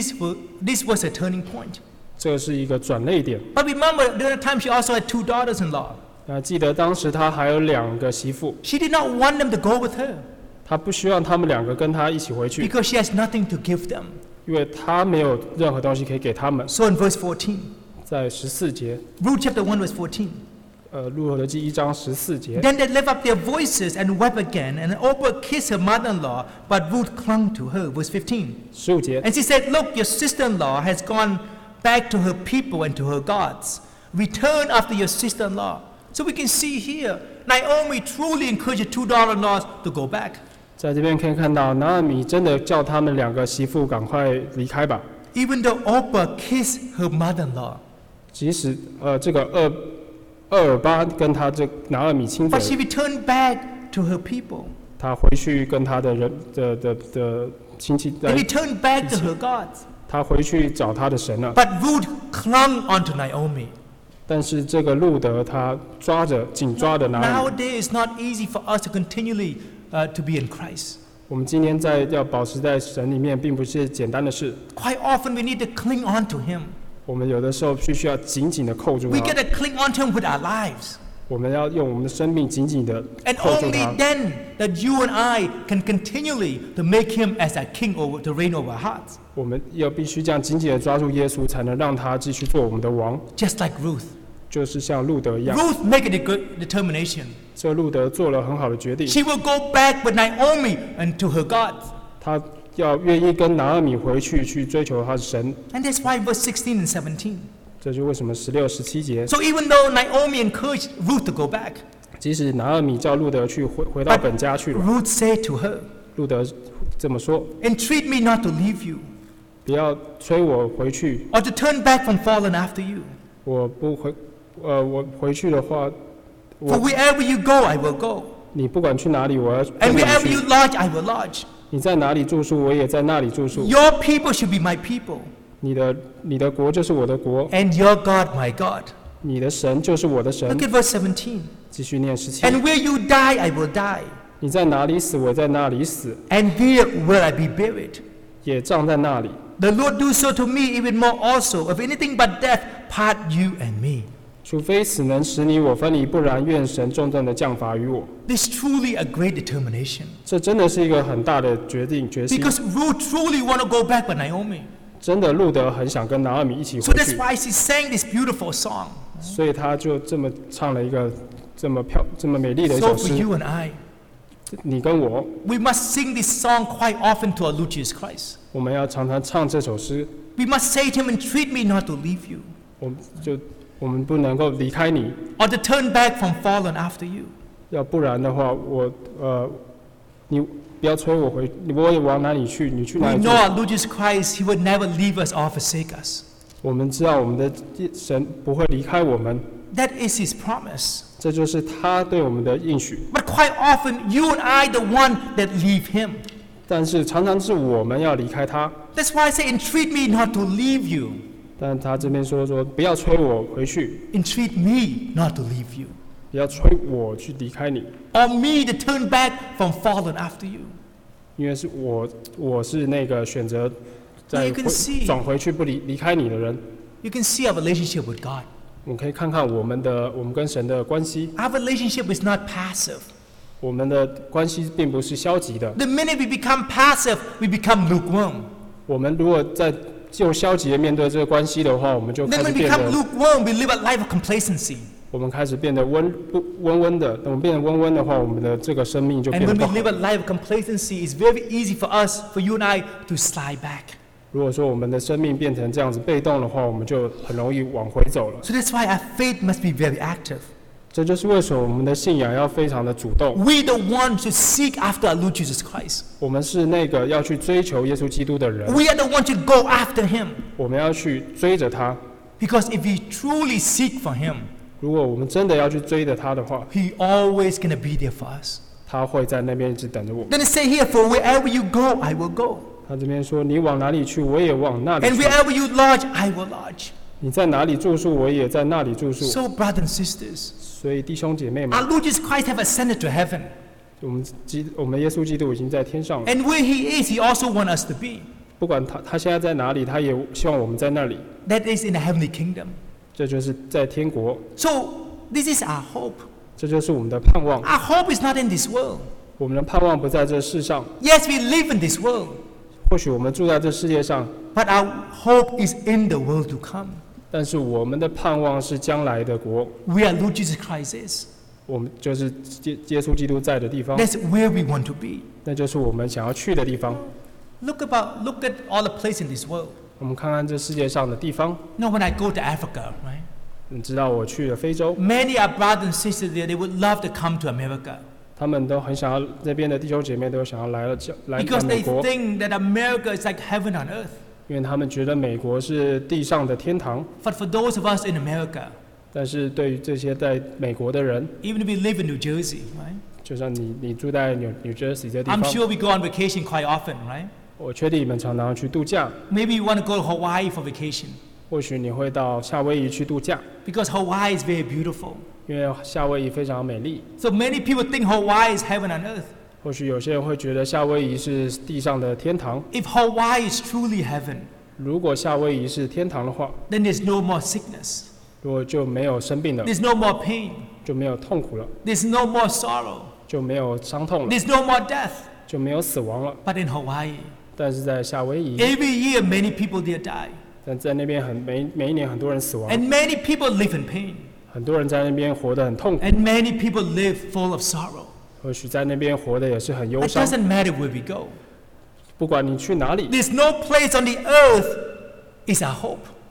This was a turning point. 这是一个转捩点。 But remember, during the time she also had 2 daughters-in-law. 记得当时他还有2个媳妇， She did not want them to go with her 他不希望他们2个跟他一起回去， because she has nothing to give them. 因为他没有任何东西可以给他们。 So in verse 14, 在14节， Ruth chapter 1 verse 14. 路合的记1章14节， Then they lift up their voices and wept again, and Orpah kissed her mother-in-law, but Ruth clung to her. Verse 15. 15节， And she said, Look, your sister-in-law has gone back to her people and to her gods. Return after your sister-in-law. So we can see here, Naomi truly encouraged her 2 daughters-in-laws to go back. 在这边可以看到，拿俄米真的叫他们2个媳妇赶快离开吧。 Even though Orpah kissed her mother-in-law. 即使这个厄尔巴跟他这拿俄米亲嘴 But，she returned back to her people. 他回去跟他的人的亲戚， And returned back to her gods. 他回去找他的神了。 But Ruth clung onto Naomi. 但是这个路德他紧抓着拿俄米。 Nowadays, it's not easy for us to continually to be in Christ. 我们今天要保持在神里面，并不是简单的事。 Quite often, we need to cling onto Him. 我们有的时候必须要紧紧的扣住 We 他， got to cling onto Him with our lives. 我们要用我们的生命紧紧的 And 扣住 only 他。 then that you and I can continually to make Him as our King to reign over our hearts. 我们必须这样紧紧的抓住耶稣，才能让他继续做我们的王。 Just like Ruth. 就是像路德一样， Ruth make a good determination. 这路德做了很好的决定， She will go back with Naomi and to her gods. 他要愿意跟拿俄米回去追求他的神。 And that's why verse 16 and 17. 这就为什么16、17节， So even though Naomi encouraged Ruth to go back, 即使拿俄米叫路德去回到本家去了， Ruth said to her, 路德这么说： entreat me not to leave you, 不要催我回去， or to turn back from following after you. 我不回，我回去的话， For wherever you go, I will go. 你不管去哪里，我要 And 跟你 wherever 去 you。lodge, I will lodge. 你在哪里住宿，我也在那里住宿。 Your people should be my people, 你的国就是我的国， and your God my God. 你的神就是我的神 Look。at verse 17. 继续念17。 And where you die, I will die, 你在哪里死，我在那里死， and there will I be buried. 也葬在那里。 The Lord do so to me, even more also. If anything but death part you and me. 除非死能使你我分离，不然愿神重重的降罚于我。 This is truly a great determination. 这真的是一个很大的决心。 Because Ruth truly want to go back with Naomi. 真的，路德很想跟拿俄米一起 So 回 that's 去， why she sang this beautiful song. 所以他就这么唱了一个这么美丽的一 So 首 for 诗。 you and I, 你跟我， we must sing this song quite often to our Lord Jesus Christ. 我们要常常唱这首诗。 We must say to him, entreat me not to leave you, 我们不能够离开你， or to turn back from following after you. 要不然的话，你不要催我回，我也往哪里去，你去哪 We 里 know 去？ our Lord Jesus Christ, he would never leave us or forsake us. 我们知道我们的神不会离开我们， That is his promise. 这就是他对我们的应许。 But quite often, you and I, the one that leave him. 但是常常是我们要离开他。 That's why I say, entreat me not to leave you. 但他这边说不要催我回去， Entreat me not to leave you. 不要催我去离开你， Or me to turn back from following after you. 因为是我是那个选择再 You can see. 转回去不离开你的人。 You can see our relationship with God. 我们可以看看我们跟神的关系， Our relationship is not passive. 我们的关系并不是消极的。 The minute we become passive, we become lukewarm. 我们如果在用消极的面对这个关系的话，我们就 Then 开始 when we 变 become 得， lukewarm, we live a life of complacency. 我们开始变得温温的。等我们变得温温的话，我们的这个生命就 And 变得 when 不 we 好。 live a life of complacency, it's very easy for us, for you and I, to slide back. 如果说我们的生命变成这样子被动的话，我们就很容易往回走了。 So that's why our faith must be very active. 这就是为什么我们的信仰要非常的主动。 We the ones to seek after our Lord Jesus Christ. 我们是那个要去追求耶稣基督的人， We are the ones to go after him. 我们要去追着他。 Because if we truly seek for him, 如果我们真的要去追着他的话， he always going to be there for us. 他会在那边一直等着我们。 Then it say here, for wherever you go, I will go. 他这边说：“你往哪里去，我也往那里 And 去； wherever you lodge, I will lodge. 你在哪里住宿，我也在那里住宿。” So, brothers and sisters, 所以弟兄姐妹们， our Lord Jesus Christ have ascended to heaven. 我们耶稣基督已经在天上了。 And where he is, he also wants us to be. 不管他现在在哪里，他也希望我们在那里。 That is in the heavenly kingdom. 这就是在天国， So, this is our hope. 这就是我们的盼望。 Our hope is not in this world. 我们的盼望不在这世上， Yes, we live in this world, 或许我们住在这世界上， but our hope is in the world to come. 但是我们的盼望是将来的国， Where Lord Jesus Christ is. 我们就是耶稣基督在的地方， That's where we want to be. 那就是我们想要去的地方。 Look at all the places in this world. 我们看看这世界上的地方， You know, when I go to Africa, right? 你知道我去了非洲， Many are brothers and sisters there, they would love to come to America 他们都很想要，这边的弟兄姐妹都想要来 because 美 they 国， think that America is like heaven on earth. 因为他们觉得美国是地上的天堂。 But for those of us in America, 但是对于这些在美国的人， even if we live in New Jersey, right? 就像你住在New Jersey 这地 I'm 方， sure we go on vacation quite often, right? 我确定你们常常去度假， Maybe you want to go to Hawaii for vacation 或许你会到夏威夷去度假， because Hawaii is very beautiful. 因为夏威夷非常美丽。 So many people think Hawaii is heaven on earth. 或许有些人会觉得夏威夷是地上的天堂。 If Hawaii is truly heaven, 如果夏威夷是天堂的话， then there's no more sickness. 如果就没有生病了， There's no more pain. 就没有痛苦了， There's no more sorrow. 就没有伤痛了， There's no more death. 就没有死亡了。 But in Hawaii, 但是在夏威夷， every year many people there die. 但在那边每一年很多人死亡， And many people live in pain. 很多人在那边活得很痛苦， And many people live full of sorrow. 或许在那边活得也是很忧 It 伤。 doesn't matter where we go. 不管你去哪里， There's no place on the earth is our hope.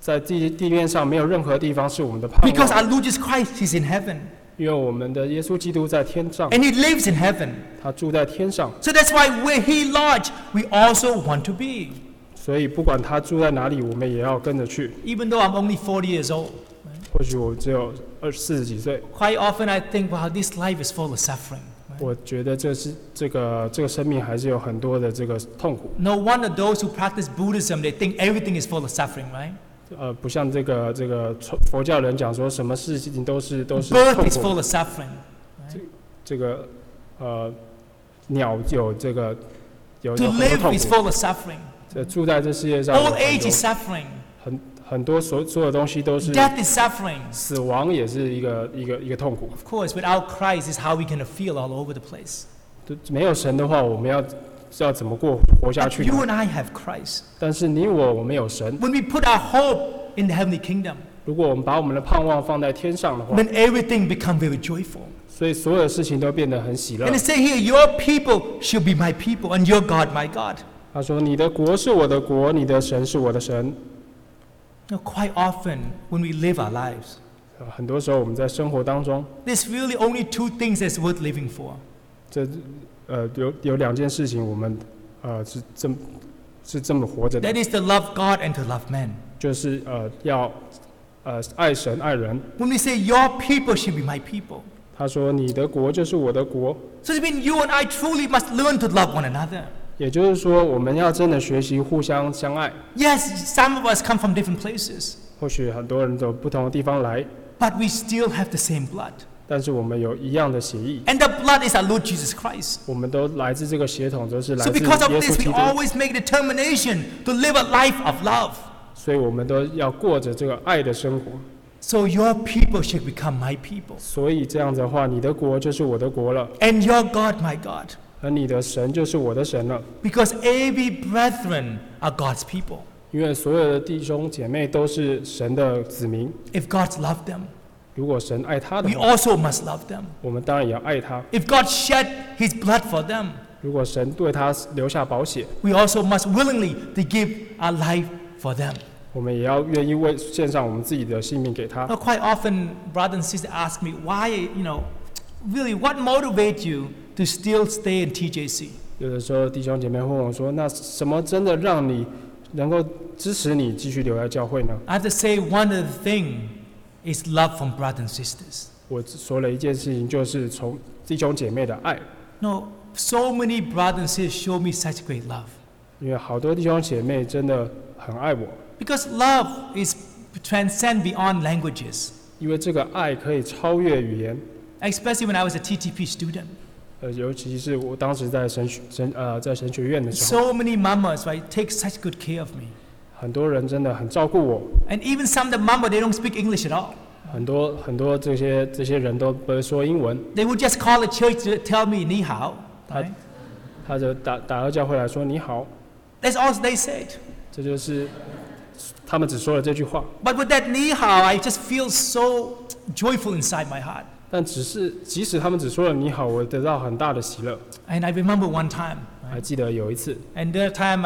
在地面上没有任何地方是我们的盼 Because 望， our Lord Jesus Christ is in heaven. 因为我们的耶稣基督在天上， And He lives in heaven. 他住在天上， So that's why where He lodged, we also want to be. 所以不管他住在哪里，我们也要跟着去。 Even though I'm only 40 years old. 或许我只有40几岁， Quite often I think, wow, this life is full of suffering. 我觉得这个生命还是有很多的这个痛苦。 No wonder those who practice Buddhism, they think everything is full of suffering, right? 不像这个佛教人讲说什么事情都是痛 Birth is 苦 full 的。 of suffering. 这个鸟有这个有 To 很多 live 痛 is 苦， full of suffering. 住在这世界上有 Old age is 很 suffering. 多很多所有东西都是 Death is suffering. 死亡，也是一个痛苦。 Of course, without Christ is how we're going to feel all over the place. 没有神的话，我们要怎么活下 But 去 you 呢？ and I have Christ. 但是你我们有神， When we put our hope in the heavenly kingdom, 如果我们把我们的盼望放在天上的话， then everything become very joyful. 所以所有的事情都变得很喜乐 And。it say here, your people should be my people, and your God my God. 他说：“你的国是我的国，你的神是我的神。 Now, quite often when we live our lives, ” 很多时候我们在生活当中， there's really only two things that's worth living for. 有两件事情，我们是这么活着的， That is to love God and to love men. 就是要爱神爱人。 When we say your people should be my people, 他说：“你的国就是我的国。” so it means you and I truly must learn to love one another. 也就是说，我们要真的学习互相相爱。 Yes, some of us come from different places, 或许很多人从不同的地方来， but we still have the same blood. 但是我们有一样的血液， And the blood is our Lord Jesus Christ. 我们都来自这个血统，都是来 So 自 because of 耶 this, 稣基 we 督， always make a determination to live a life of love. 所以我们都要过着这个爱的生活。 So your people should become my people, 所以这样子的话，你的国就是我的国了， and your God my God. 而你的神就是我的神了。 Because every brethren are God's people. 因为所有的弟兄姐妹都是神的子民， If God's loved them, 如果神爱他的 we 话， also must love them. 我们当然也要爱他。 If God shed His blood for them, 如果神对他留下宝血， we also must willingly to give our life for them. 我们也要愿意献上我们自己的性命给他。 Now, quite often, brothers and sisters ask me, why, really, what motivates you to still stay in TJC? 有的时候弟兄姐妹会问我说：“那什么真的让你能够支持你继续留在教会呢 I have to say, one of the things is love from brothers and sisters.？” 我说了一件事情，就是从弟兄姐妹的爱， No, so many brothers and sisters show me such great love. 因为好多弟兄姐妹真的很爱我， Because love is transcend beyond languages. 因为这个爱可以超越语言。 Especially when I was a TTP student. 尤其是我当时在神学院的时候， So many mamas, right, take such good care of me. 很多人真的很照顾我， And even some of the mama, they don't speak English at all. 很多这些人都不会说英文， They would just call the church to tell me, 你好, right? 他就打到教会来说你好， That's all they said. 这就是他们只说了这句话。 But with that 你好, I just feel so joyful inside my heart. 但即使他们只说了你好，我得到很大的喜乐。 And I remember one time, 还记得有一次， and that time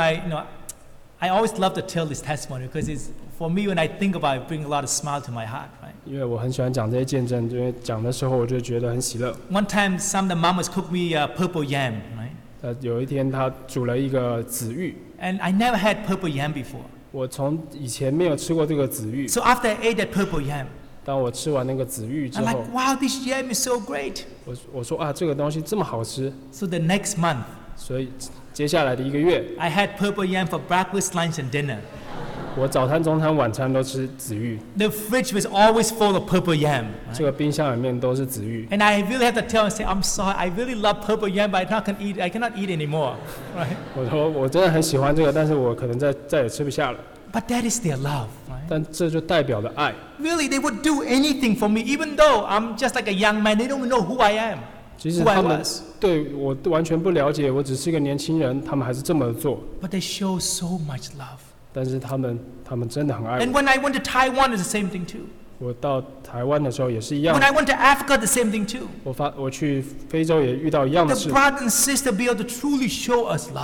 I always love to tell this testimony because it's, for me, when I think about it, it brings a lot of smile to my heart, right? 因为我很喜欢讲这些见证，因为讲的时候我就觉得很喜乐。 One time, some of the mamas cooked me purple yam, right? 有一天他煮了一个紫玉， And I never had purple yam before. 我从以前没有吃过这个紫玉。 So after I ate that purple yam, 当我吃完那个紫玉之 I'm 后 like,，wow, this yam is so great. 我说啊，这个东西这么好吃， So the next month, 所以接下来的1个月， I had purple yam for breakfast, lunch, and dinner. 我早餐、中餐、晚餐都吃紫玉， The fridge was always full of purple yam. 这个冰箱里面都是紫玉。 And I really have to tell and say, I'm sorry, I really love purple yam, but I cannot eat anymore. Right? 我说我真的很喜欢这个，但是我可能再也吃不下了。 But that is their love. Right? 但这就代表了爱。 Really, they would do anything for me, even though I'm just like a young man. They don't even know who I am, 即使 who I 他们 was. 对我完全不了解，我只是一个年轻人，他们还是这么做。 But they show so much love. 但是他们真的很爱 And 我。 when I went to Taiwan, it's the same thing too. 我到台湾的时候也是一样 When，I went to Africa, the same thing too. 我去非洲也遇到一样的 The 事。 brother and sister be able to truly show us love.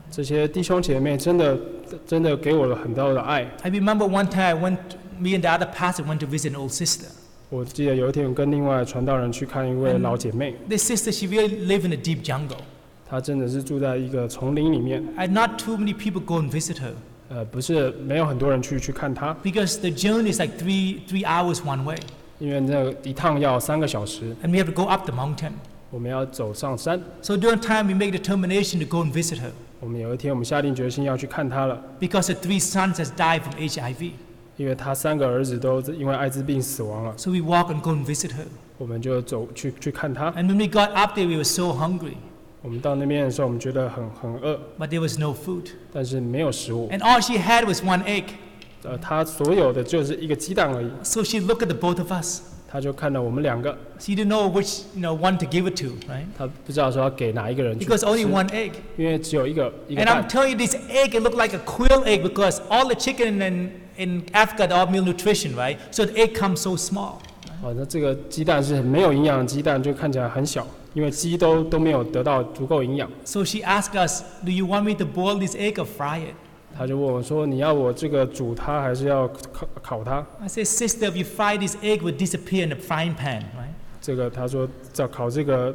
这些弟兄姐妹真的给我了很多的爱。 I remember one time me and the other pastor went to visit an old sister. 我记得有一天我跟另外传道人去看一位老姐妹， This sister, she really lived in a deep jungle. 她真的是住在一个丛林里面， And not too many people go and visit her 不是没有很多人去看她， because the journey is like three hours one way. 因为那一趟要3个小时， And we have to go up the mountain. 我们要走上山。 So during time, we make determination to go and visit her 我们有一天我们下定决心要去看她了， because her 3 sons has died from HIV. 因为她3个儿子都因为艾滋病死亡了， So we walk and go and visit her. 我们就走去看她。 And when we got up there, we were so hungry, 我们到那边的时候，我们觉得很饿， but there was no food. 但是没有食物。 And all she had was 1 egg. 她所有的就是一个鸡蛋而已。 So she looked at the both of us. 她就看到我们2个， She didn't know which one to give it to, right? 她不知道说要给哪一个人去 Because only 吃， 1 egg. 因为只有一个 And I'm 蛋。 telling you, this egg, it looked like a quail egg because all the chicken in Africa, they're all malnutrition, right? So the egg comes so small. 那这个鸡蛋是很没有营养的鸡蛋，就看起来很小，因为鸡都没有得到足够营养。 So she asked us, do you want me to boil this egg or fry it? 她就问我说：“你要我这个煮它，还是要烤它 I said, sister, if you fry this egg, it will disappear in the frying pan, right?？” 她说要烤这个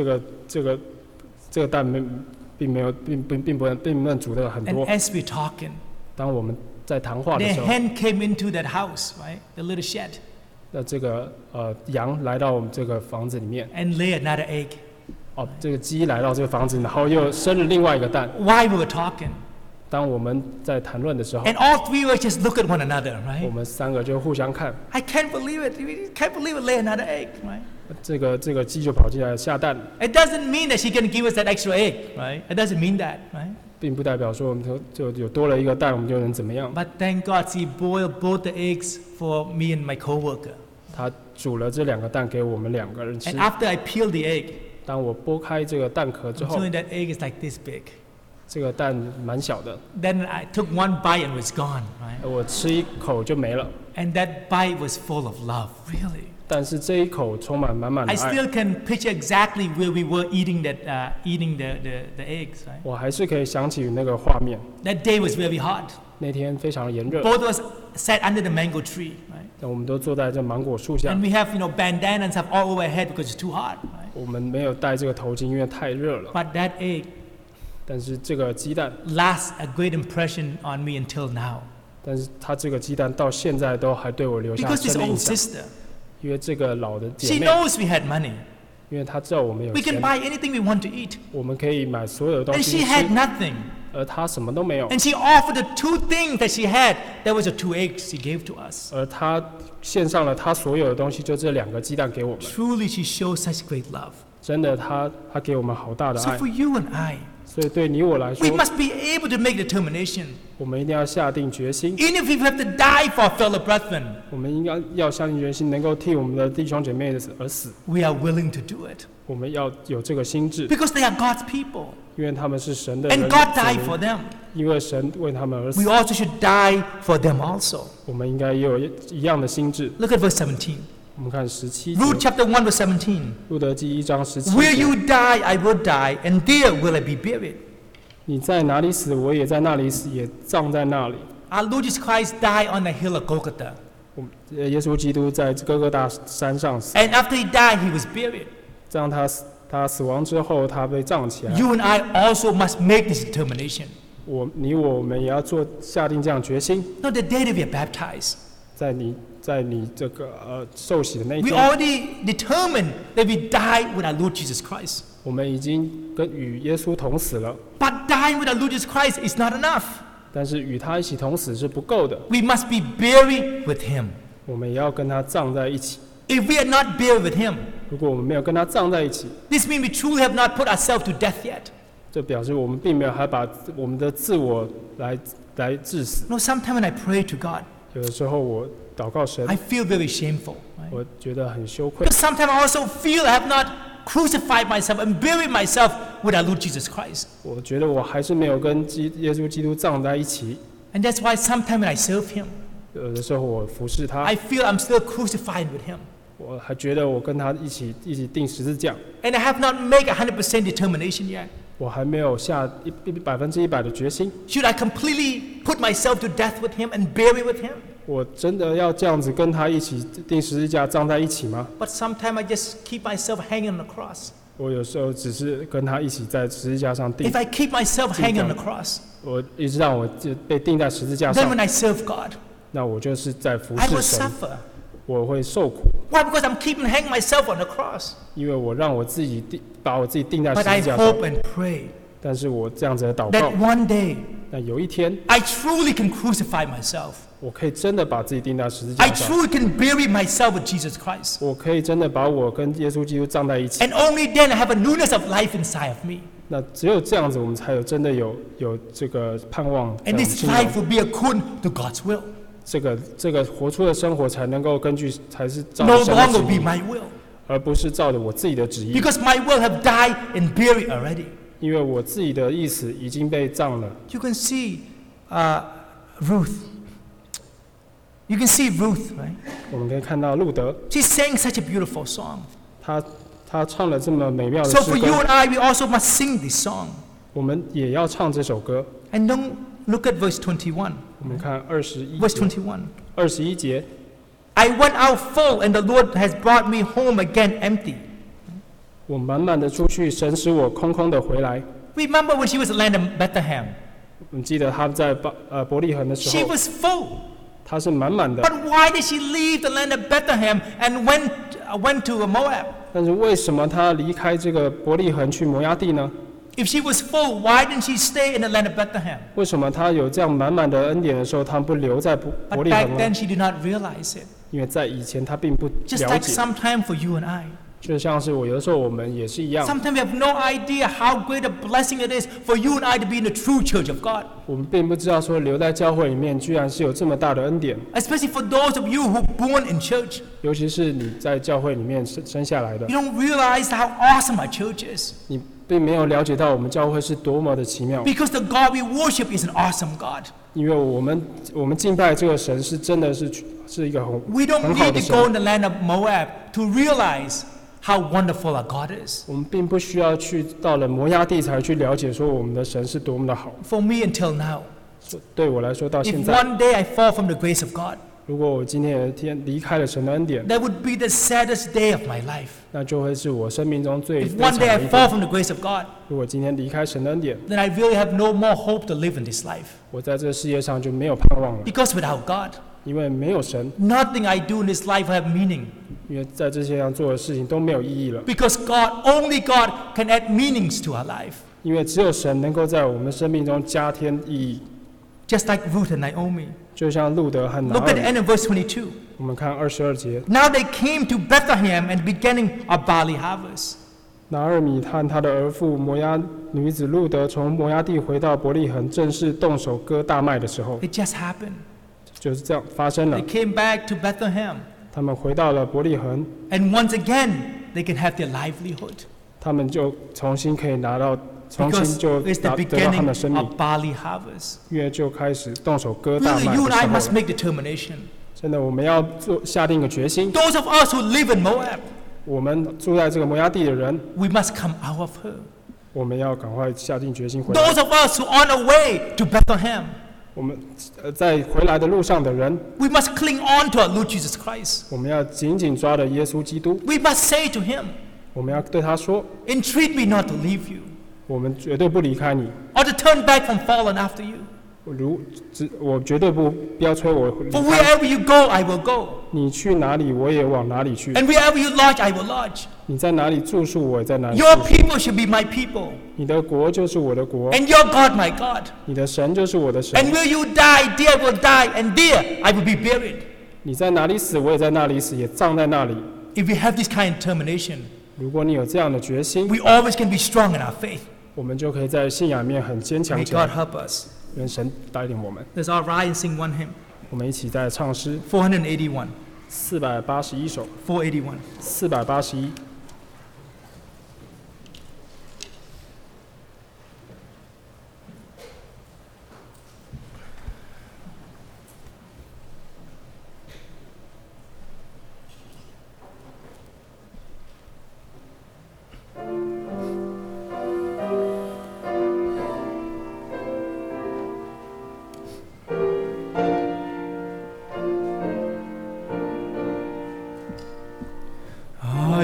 蛋并不能煮的很 And 多。 as we're talking, 当我们在谈话的 the 时候， hen came into that house, right? The little shed, 那这个羊来到我们这个房子里面， and lay another egg. 这个鸡来到这个房子，然后又生了另外一个蛋。 While we were talking, 当我们在谈论的时候， and all 3 of us just look at one another, 我 right? 们3个就互相看， I can't believe it. We can't believe it. Lay another egg, right? 这个鸡就跑进来下蛋， It doesn't mean that she's going to give us that extra egg, right? It doesn't mean that, right? 并不代表说我们就有多了一个蛋，我们就能怎么样。 But thank God she boiled both the eggs for me and my coworker. 他煮了这2个蛋给我们2个人吃 And。after I peeled the egg, 当我剥开这个蛋壳之 I'm 后， showing that egg is like this big. 这个蛋蛮小的， Then I took 1 bite and it was gone, right? 我吃一口就没了。 And that bite was full of love, really. 但是这一口充满满满的 I 爱， still can picture exactly where we were eating eating the eggs, right? 我还是可以想起那个画面。 That day was very hot. 那天非常炎热， Both of us sat under the mango tree, right? 我们都坐在这芒果树下 And，we have, bandana and stuff all over our head because it's too hot, right? 我们没有戴这个头巾，因为太热了。 But that egg 但是这个鸡蛋， lasts a great impression on me until now. 但是它这个鸡蛋到现在都还对我留下 Because this 深的印 old 象， sister, 因为这个老的姐 she 妹， knows we had money. 因为她知道我们有 We can 钱， buy anything we want to eat. 我们可以买所有的东 And 西 she 吃 had，nothing. 而她什么都没有， And she offered the 2 things that she had. That was the 2 eggs she gave to us. 而她献上了她所有的东西，就这2个鸡蛋给我们。 Truly, she shows such great love. 真的，她给我们好大的 So 爱， for you and I, 所以对你我来说 we，must be able to make determination. 我们一定要下定决心， Even if we have to die for our fellow brethren, 我们应该要下定决心，能够替我们的弟兄姐妹而死。 we are willing to do it. 我们要有这个心智， Because they are God's people. 因为他们是神的人 And God died 子 for 民 them. 因为神为他们而 We 死， also should die for them also. 我们应该也有一样的心智。 Look at verse 17. 我们看17 Luke 节， chapter 1 verse 17. 路德记1章17 Where 节 you die, I will die, and there will I be buried. 你在哪里死，我也在那里死，也葬在那里。 Our Lord Jesus Christ died on the hill of Golgotha. 耶稣基督在哥哥大山上死， And after he died, he was buried. 这样他死亡之后，他被葬起来。 You and I also must make this determination. 我们也要下定这样决心， Not the day that we are baptized. 在你这个受洗的那一 We 天， already determined that we die with our Lord Jesus Christ. 我们已经与耶稣同死了。 But dying with our Lord Jesus Christ is not enough. 但是与他一起同死是不够的， We must be buried with him. 我们也要跟他葬在一起。 If we are not buried with him, 如果我们没有跟他葬在一起， this means we truly have not put ourselves to death yet. 这表示我们并没有还把我们的自我来致死。 No, sometimes when I pray to God, 有的时候我祷告神， I feel very shameful. Right? 我觉得很羞愧 But，sometimes I also feel I have not crucified myself and buried myself with our Lord Jesus Christ. 我觉得我还是没有跟耶稣基督葬在一起。 And that's why sometimes when I serve him, 有的时候我服侍他 I，feel I'm still crucified with him. 我还觉得我跟他一起钉十字架， And I have not made 100% determination yet. 我还没有下100%的决心。 Should I completely put myself to death with him and bury with him? 我真的要这样子跟他一起钉十字架葬在一起吗？ But sometimes I just keep myself hanging on the cross. 我有时候只是跟他一起在十字架上钉 If，I keep myself hanging on the cross, 我一直让我就被钉在十字架 then 上， when I serve God, 那我就是在服 I 侍 will 神， suffer. 我会受苦， Why? Because I'm keeping hanging myself on the cross. 因为我让我自己把我自己钉在 But 十 I 字架上。 hope and pray 但是我这样子的祷 that 告， one day 那有一天 I truly can crucify myself. 我可以真的把自己钉在十字 I 架上， truly can bury myself with Jesus Christ. 我可以真的把我跟耶稣基督葬在一起。 And only then I have a newness of life inside of me. 那只有这样子，我们才有真的有这个盼望在我 And 们 this 心中。 life will be according to God's will. 这个活出的生活才能够根据才是照着 No 神的 longer 旨 be 意， my will. 而不是照着我自己的旨意。 Because my will have died and buried already. 因为我自己的意思已经被葬了。 You can see Ruth. You can see Ruth, right? 我们可以看到路德， She sang such a beautiful song. 他唱了这么美妙的 So 诗 for you 歌， and I, we also must sing this song. 我们也要唱这首歌。 And don't look at verse 21. 我们看21 Verse 节， 21. 21节， I went out full, and the Lord has brought me home again empty. 我满满的出去，神使我空空的回来。 Remember when she was at land of Bethlehem? 我们记得他在伯利恒的时 She 候， was full. 他是满满的。 But why did she leave the land of Bethlehem and went to Moab? 但是为什么他离开这个伯利恒去摩押地呢？ If she was full, why didn't she stay in the land of Bethlehem? 为什么他有这样满满的恩典的时候，他不留在伯 But 利 back 恒呢？ then she did not realize it. 因为在以前他并不 Just 了 like 解， sometime for you and I. 就像是我有的时候我们也是一样， Sometimes we have no idea how great a blessing it is for you and I to be in the true church of God. 我们并不知道说留在教会里面居然是有这么大的恩典， Especially for those of you who born in church. 尤其是你在教会里面生下来的， You don't realize how awesome our church is. 你并没有了解到我们教会是多么的奇妙， Because the God we worship is an awesome God. 因为我们敬拜这个神是真的是一个 We don't 很好 need 的 to go 神， in the land of Moab to realize how wonderful our God is. 我们并不需要去到了摩押地才去了解说我们的神是多么的好。 For me until now, 对我来说，到 if 现在， one day I fall from the grace of God, 如果我今天有一天离开了神的恩典， that would be the saddest day of my life. 那就会是我生命中最 If 悲 one 惨 day I 的一 fall 天。 from the grace of God, 如果今天离开神的恩典， then I really have no more hope to live in this life. 我在这个世界上就没有盼望了， Because without God, 因为没有神， nothing I do in this life will have meaning. 因为在这些上做的事情都没有意义了。 Because only God can add meanings to our life. 因为只有神能够在我们生命中加添意义， Just like Ruth and Naomi. 就像路德和拿 Look 尔 at the 米。 end of verse 22. 我们看22节， Now they came to Bethlehem and beginning a barley harvest. 拿尔米和他的儿妇摩押女子路德从摩押地回到伯利恒，正是动手割大麦的时候， It just happened. 就是这样发生了 They。came back to Bethlehem. 他们回到了伯利恒， And once again, they can have their livelihood. 他们就重新可以拿到，重 Because 新就 it's the 得到他们 beginning 的生命， of barley harvest. 因为就开始动手割大 Really, 麦 you and 的 I 时 must 候了。 make determination. 真的，我们要下定个决心， Those of us who live in Moab, 我们住在这个摩押地的人， we must come out of her. 我们要赶快下定决心回来。 Those of us who are on our way to Bethlehem, 我们在回来的路上的人， we must cling on to our Lord Jesus Christ. 我们要紧紧抓着耶稣基督， We must say to him, 我们要对他说， entreat me not to leave you 我们绝对不离开你， or to turn back from following after you. 我绝对不要催我离 For 开。 wherever you go, I will go. 你去哪里，我也往哪里去； And wherever you lodge, I will lodge. 你在哪里住宿，我也在哪里住 Your。people should be my people. 你的国就是我的国， And your God, my God. 你的神就是我的神 And。where you die, there I will die, and there I will be buried. 你在哪里死，我也在那里死，也葬在那里。 If we have this kind of determination, 如果你有这样的决心， we always can be strong in our faith. 我们就可以在信仰里面很坚强 May 起来 God。help us. 愿神带领我们。 Let's all rise and sing one hymn. 我们一起在唱诗 481. 481首 481. 481。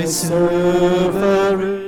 suffering.